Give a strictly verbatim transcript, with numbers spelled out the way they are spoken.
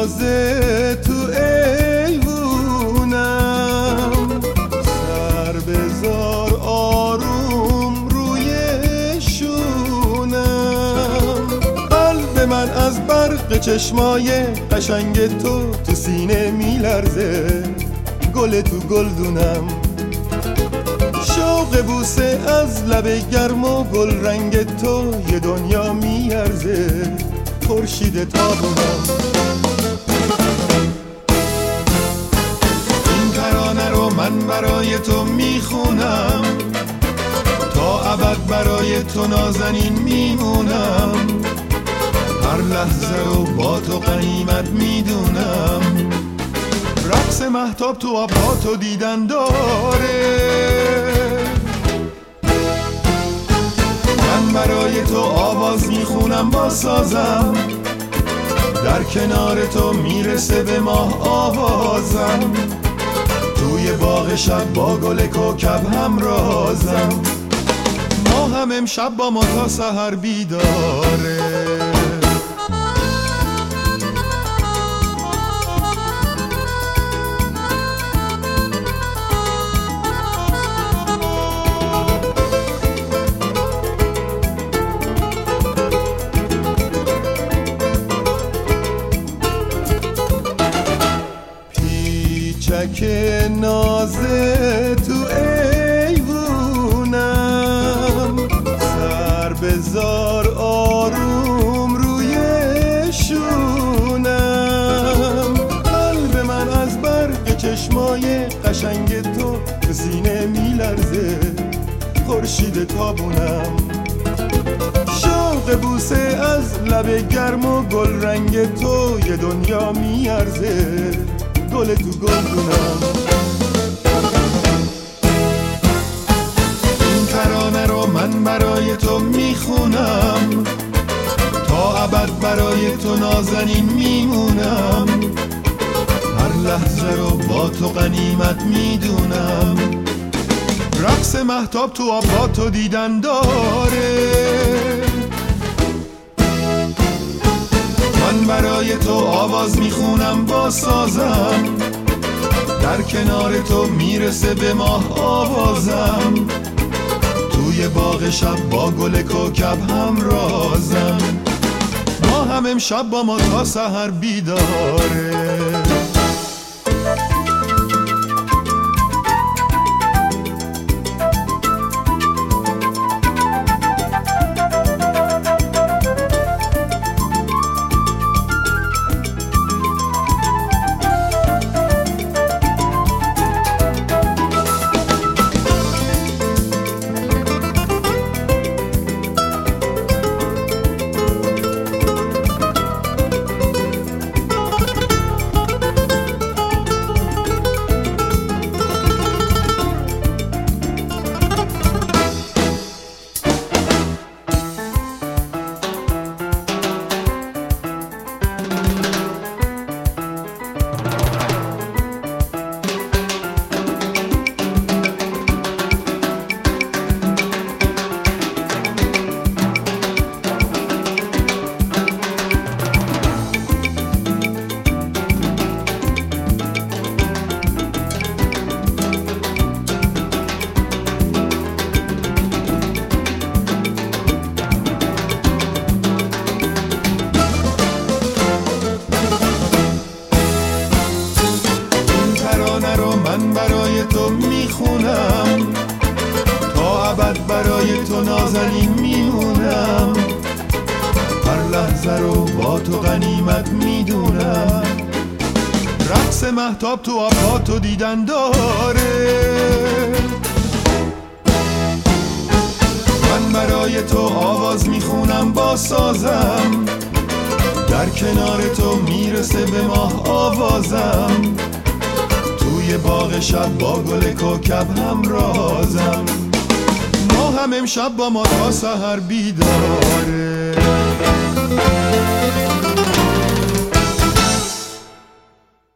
نازه تو ایوونم، سر بذار آروم روی شونم. قلب من از برق چشمای قشنگ تو تو سینه میلرزه، گل تو گلدونم. شوق بوسه از لب گرم و گل رنگ تو یه دنیا میارزه، خورشید تابونم. این ترانه رو من برای تو میخونم، تا ابد برای تو نازنین میمونم. هر لحظه رو با تو غنیمت میدونم. رقص مهتاب تو آبها تو دیدن داره، من برای تو آواز میخونم با سازم. در کنار تو میرسه به ماه آوازم، توی باغ شب با گل کوکب همرازم. ما هم امشب با ما تا سحر بیداره. پیچک نازه تو ایوونم، سر بذار آروم روی شونم. قلب من از برق چشمای قشنگ تو تو سینه میلرزه، خورشید تابونم. شوق بوسه از لب گرم و گل رنگ تو یه دنیا میارزه، گل تو گلدونم. این ترانه رو من برای تو میخونم، تا ابد برای تو نازنین میمونم. هر لحظه رو با تو غنیمت میدونم. رقص مهتاب تو آبها تو دیدن داره، من برای تو آواز میخونم با سازم. در کنار تو میرسه به ماه آوازم، توی باغ شب با گل کوکب همرازم. ما هم امشب با ما تا سحر بیداره. من برای تو میخونم، تا ابد برای تو نازنین میمونم. هر لحظه رو با تو غنیمت میدونم. رقص مهتاب تو آبها تو دیدن داره، من برای تو آواز میخونم با سازم. در کنار تو میرسه به ماه آوازم، توی باغ شب با گل کوکب همرازم. ما هم امشب با ما تا سحر بیداره.